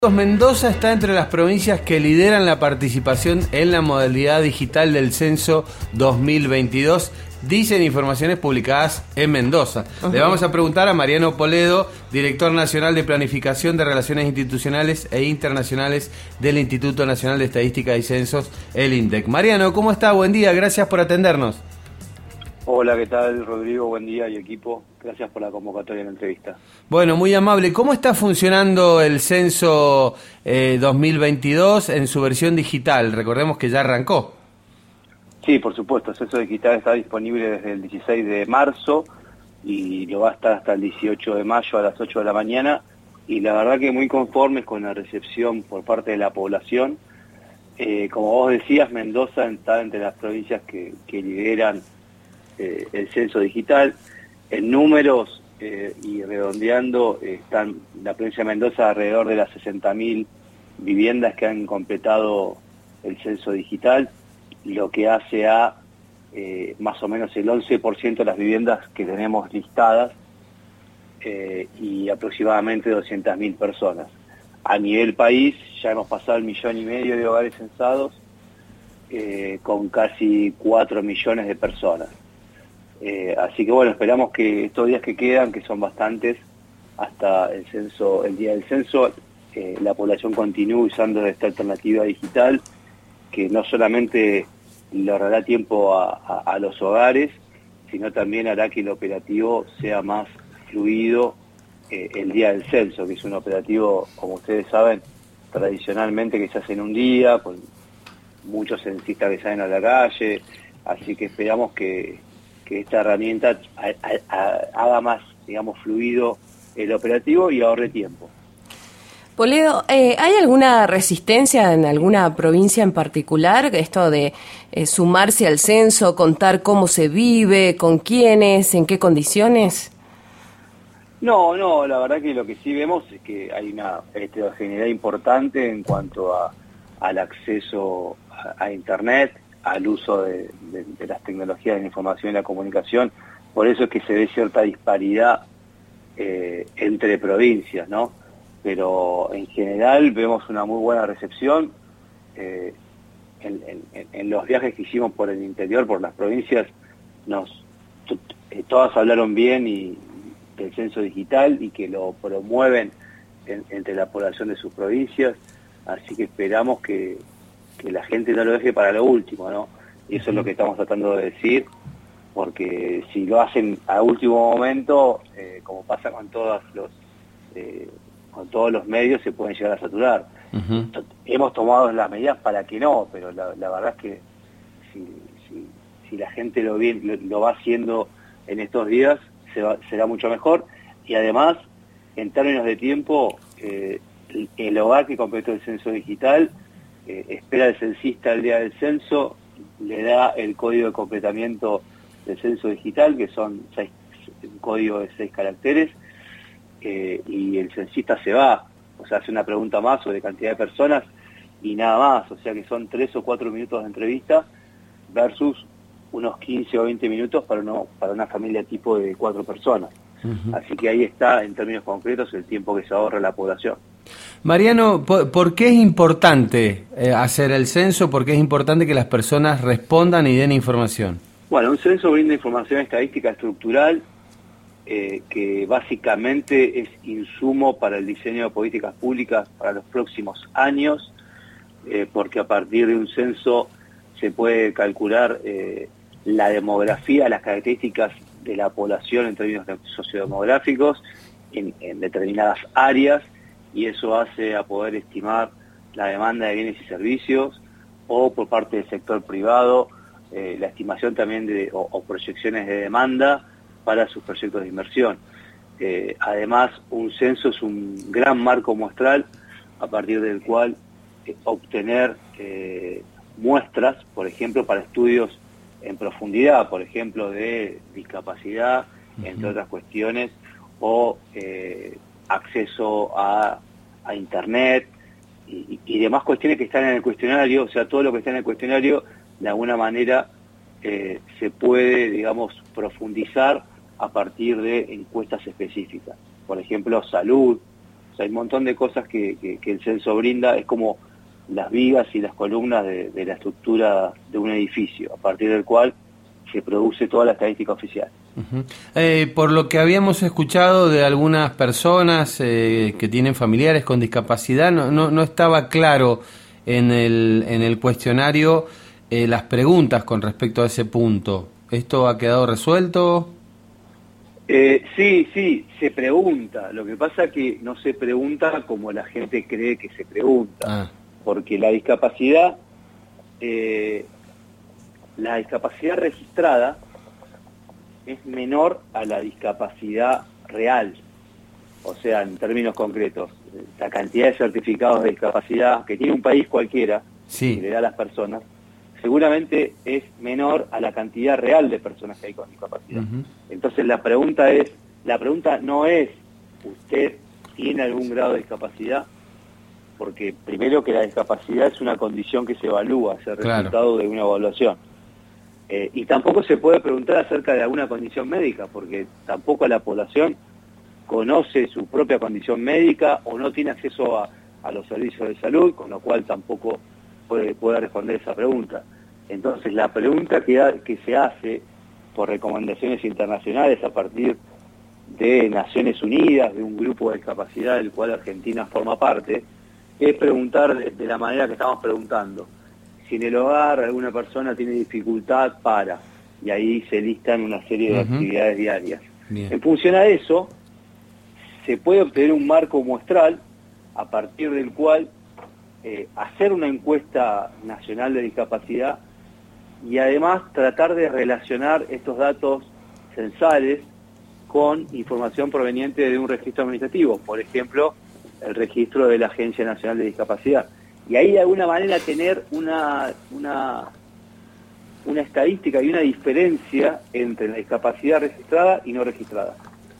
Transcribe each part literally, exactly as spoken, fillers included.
Mendoza está entre las provincias que lideran la participación en la modalidad digital del censo dos mil veintidós, dicen informaciones publicadas en Mendoza. Uh-huh. Le vamos a preguntar a Mariano Poledo, director nacional de Planificación de Relaciones Institucionales e Internacionales del Instituto Nacional de Estadística y Censos, el INDEC. Mariano, ¿cómo está? Buen día, gracias por atendernos. Hola, ¿qué tal, Rodrigo? Buen día y equipo. Gracias por la convocatoria en la entrevista. Bueno, muy amable. ¿Cómo está funcionando el censo eh, dos mil veintidós en su versión digital? Recordemos que ya arrancó. Sí, por supuesto. El censo digital está disponible desde el dieciséis de marzo y lo va a estar hasta el dieciocho de mayo a las ocho de la mañana. Y la verdad que muy conformes con la recepción por parte de la población. Eh, como vos decías, Mendoza está entre las provincias que, que lideran eh, el censo digital. En números eh, y redondeando, eh, están la provincia de Mendoza alrededor de las sesenta mil viviendas que han completado el censo digital, lo que hace a eh, más o menos el once por ciento de las viviendas que tenemos listadas eh, y aproximadamente doscientas mil personas. A nivel país ya hemos pasado el millón y medio de hogares censados eh, con casi cuatro millones de personas. Eh, así que bueno, esperamos que estos días que quedan, que son bastantes, hasta el censo, el día del censo, eh, la población continúe usando esta alternativa digital, que no solamente le ahorrará tiempo a, a, a los hogares, sino también hará que el operativo sea más fluido eh, el día del censo, que es un operativo, como ustedes saben, tradicionalmente que se hace en un día, con muchos censistas que salen a la calle, así que esperamos que que esta herramienta a, a, a, haga más, digamos, fluido el operativo y ahorre tiempo. Poledo, eh, ¿hay alguna resistencia en alguna provincia en particular? Esto de eh, sumarse al censo, contar cómo se vive, con quiénes, en qué condiciones. No, no, la verdad que lo que sí vemos es que hay una heterogeneidad importante en cuanto a, al acceso a, a Internet, al uso de, de, de las tecnologías de la información y la comunicación. Por eso es que se ve cierta disparidad eh, entre provincias, ¿no? Pero en general vemos una muy buena recepción. Eh, en, en, en los viajes que hicimos por el interior, por las provincias, nos eh, todas hablaron bien y, del censo digital y que lo promueven en, entre la población de sus provincias. Así que esperamos que que la gente no lo deje para lo último, ¿no? Y eso es lo que estamos tratando de decir, porque si lo hacen a último momento, eh, como pasa con todos los eh, con todos los medios, se pueden llegar a saturar. Uh-huh. Hemos tomado las medidas para que no, pero la, la verdad es que si, si, si la gente lo, bien, lo, lo va haciendo en estos días, se va, será mucho mejor. Y además, en términos de tiempo, eh, el, el hogar que completó el censo digital Eh, espera el censista el día del censo, le da el código de completamiento del censo digital, que son seis, un código de seis caracteres, eh, y el censista se va, o sea, hace una pregunta más sobre cantidad de personas y nada más, o sea que son tres o cuatro minutos de entrevista versus unos quince o veinte minutos para, uno, para una familia tipo de cuatro personas. Uh-huh. Así que ahí está, en términos concretos, el tiempo que se ahorra la población. Mariano, ¿por, ¿por qué es importante eh, hacer el censo? ¿Por qué es importante que las personas respondan y den información? Bueno, un censo brinda información estadística estructural eh, que básicamente es insumo para el diseño de políticas públicas para los próximos años, eh, porque a partir de un censo se puede calcular eh, la demografía, las características de la población en términos sociodemográficos en, en determinadas áreas, y eso hace a poder estimar la demanda de bienes y servicios, o por parte del sector privado, eh, la estimación también de, o, o proyecciones de demanda para sus proyectos de inversión. Eh, además, un censo es un gran marco muestral a partir del cual eh, obtener eh, muestras, por ejemplo, para estudios en profundidad, por ejemplo, de discapacidad, uh-huh. entre otras cuestiones, o eh, acceso a, a Internet y, y demás cuestiones que están en el cuestionario. O sea, todo lo que está en el cuestionario, de alguna manera, eh, se puede, digamos, profundizar a partir de encuestas específicas. Por ejemplo, salud, O sea, hay un montón de cosas que, que, que el censo brinda, es como las vigas y las columnas de, de la estructura de un edificio, a partir del cual se produce toda la estadística oficial. Uh-huh. Eh, por lo que habíamos escuchado de algunas personas eh, que tienen familiares con discapacidad, no, no, no estaba claro en el, en el cuestionario eh, las preguntas con respecto a ese punto. ¿Esto ha quedado resuelto? Eh, sí, sí, se pregunta. Lo que pasa es que no se pregunta como la gente cree que se pregunta. Ah. Porque la discapacidad, eh, la discapacidad registrada es menor a la discapacidad real. O sea, en términos concretos, la cantidad de certificados de discapacidad que tiene un país cualquiera, sí, que le da a las personas, seguramente es menor a la cantidad real de personas que hay con discapacidad. Uh-huh. Entonces la pregunta es, la pregunta no es, ¿usted tiene algún grado de discapacidad? Porque primero que la discapacidad es una condición que se evalúa, es el resultado claro. de una evaluación. Eh, y tampoco se puede preguntar acerca de alguna condición médica, porque tampoco la población conoce su propia condición médica o no tiene acceso a, a los servicios de salud, con lo cual tampoco puede, puede responder esa pregunta. Entonces la pregunta que, que se hace por recomendaciones internacionales a partir de Naciones Unidas, de un grupo de discapacidad del cual Argentina forma parte, es preguntar de, de la manera que estamos preguntando. Si en el hogar alguna persona tiene dificultad para, y ahí se listan una serie de uh-huh. actividades diarias. Bien. En función a eso, se puede obtener un marco muestral a partir del cual eh, hacer una encuesta nacional de discapacidad y además tratar de relacionar estos datos censales con información proveniente de un registro administrativo, por ejemplo, el registro de la Agencia Nacional de Discapacidad. Y ahí de alguna manera tener una, una, una estadística y una diferencia entre la discapacidad registrada y no registrada.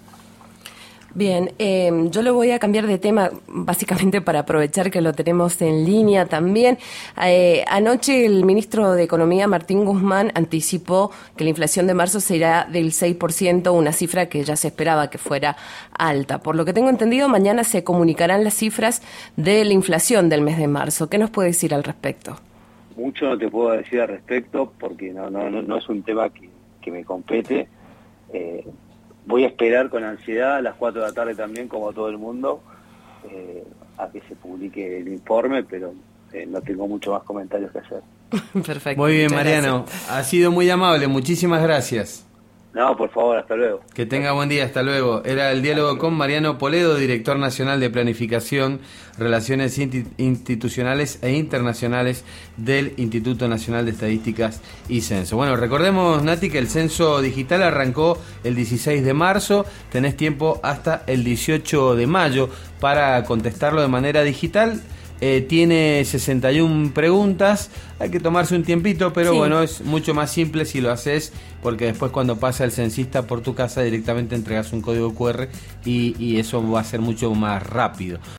Bien, eh, yo le voy a cambiar de tema básicamente para aprovechar que lo tenemos en línea también. Eh, anoche el ministro de Economía, Martín Guzmán, anticipó que la inflación de marzo será del seis por ciento, una cifra que ya se esperaba que fuera alta. Por lo que tengo entendido, mañana se comunicarán las cifras de la inflación del mes de marzo. ¿Qué nos puede decir al respecto? Mucho no te puedo decir al respecto porque no, no, no, no es un tema que, que me compete. Eh, Voy a esperar con ansiedad a las cuatro de la tarde también, como todo el mundo, eh, a que se publique el informe, pero eh, no tengo mucho más comentarios que hacer. Perfecto. Muy bien, Mariano. Gracias. Ha sido muy amable. Muchísimas gracias. No, por favor, hasta luego. Que tenga buen día, hasta luego. Era el diálogo con Mariano Poledo, director nacional de Planificación, Relaciones Institucionales e Internacionales del Instituto Nacional de Estadísticas y Censo. Bueno, recordemos, Nati, que el censo digital arrancó el dieciséis de marzo. Tenés tiempo hasta el dieciocho de mayo para contestarlo de manera digital. Eh, tiene sesenta y una preguntas, hay que tomarse un tiempito, pero sí, bueno, es mucho más simple si lo haces, porque después cuando pasa el censista por tu casa directamente entregas un código cu erre y, y eso va a ser mucho más rápido.